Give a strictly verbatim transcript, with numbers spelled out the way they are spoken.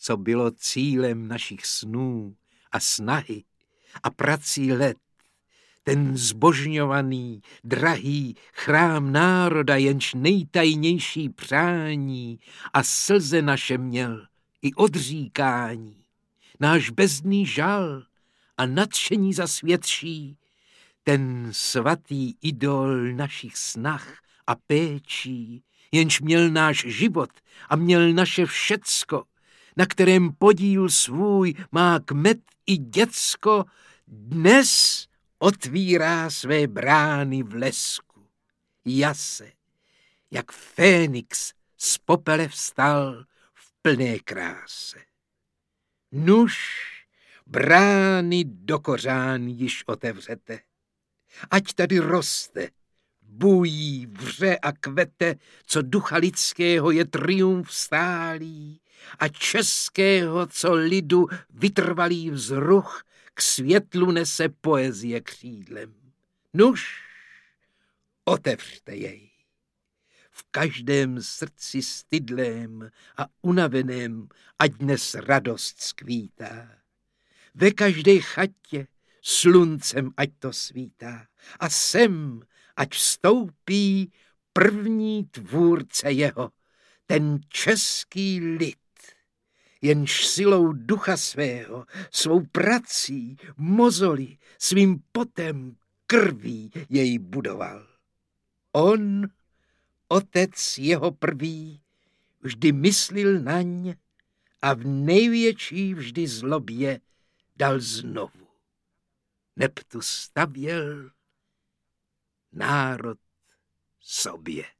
co bylo cílem našich snů a snahy a prací let, ten zbožňovaný, drahý chrám národa, jenž nejtajnější přání a slze naše měl i odříkání, náš bezdný žal a nadšení zasvětší, ten svatý idol našich snah a péčí, jenž měl náš život a měl naše všecko, na kterém podíl svůj má kmet i děcko, dnes otvírá své brány v lesku. Jase, jak Fénix z popele vstal v plné kráse. Nuž, brány do kořán již otevřete, ať tady roste, bují, vře a kvete, co ducha lidského je triumf stálý a českého, co lidu vytrvalý vzruch k světlu nese poezie křídlem. Nuž, otevřte jej. V každém srdci stydlém a unaveném ať dnes radost skvítá. Ve každé chatě sluncem ať to svítá a sem ať vstoupí první tvůrce jeho, ten český lid, jenž silou ducha svého, svou prací, mozoli, svým potem, krví jej budoval. On, otec jeho prvý, vždy myslil naň a v největší vždy zlobě dal znovu. Neb tu stavěl národ sobě.